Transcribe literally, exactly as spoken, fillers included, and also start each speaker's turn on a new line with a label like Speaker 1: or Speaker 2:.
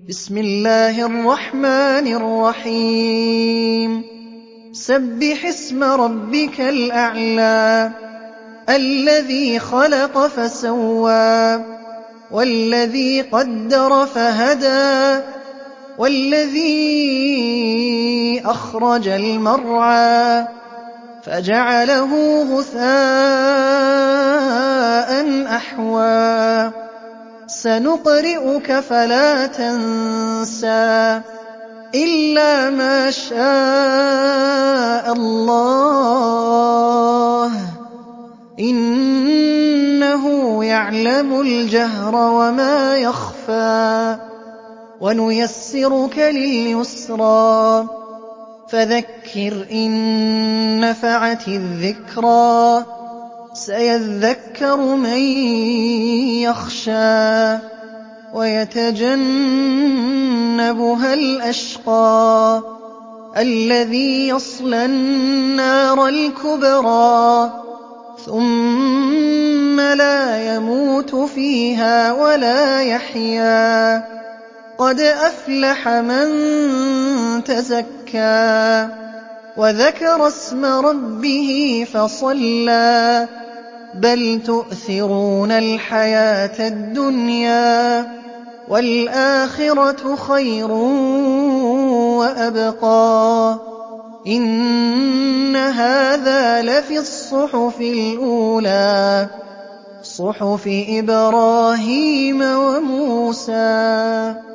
Speaker 1: بسم الله الرحمن الرحيم سبح اسم ربك الأعلى الذي خلق فسوى والذي قدر فهدى والذي أخرج المرعى فجعله غثاء أحوى سنقرئك فلا تنسى إلا ما شاء الله إنه يعلم الجهر وما يخفى ونيسرك لليسرى فذكر إن نفعت الذكرى سيذكر من يخشى ويتجنبها الأشقى الذي يصلى النار الكبرى ثم لا يموت فيها ولا يحيا قد أفلح من تزكى وذكر اسم ربه فصلى بل تؤثرون الحياة الدنيا والآخرة خير وأبقى إن هذا لفي الصحف الأولى صحف إبراهيم وموسى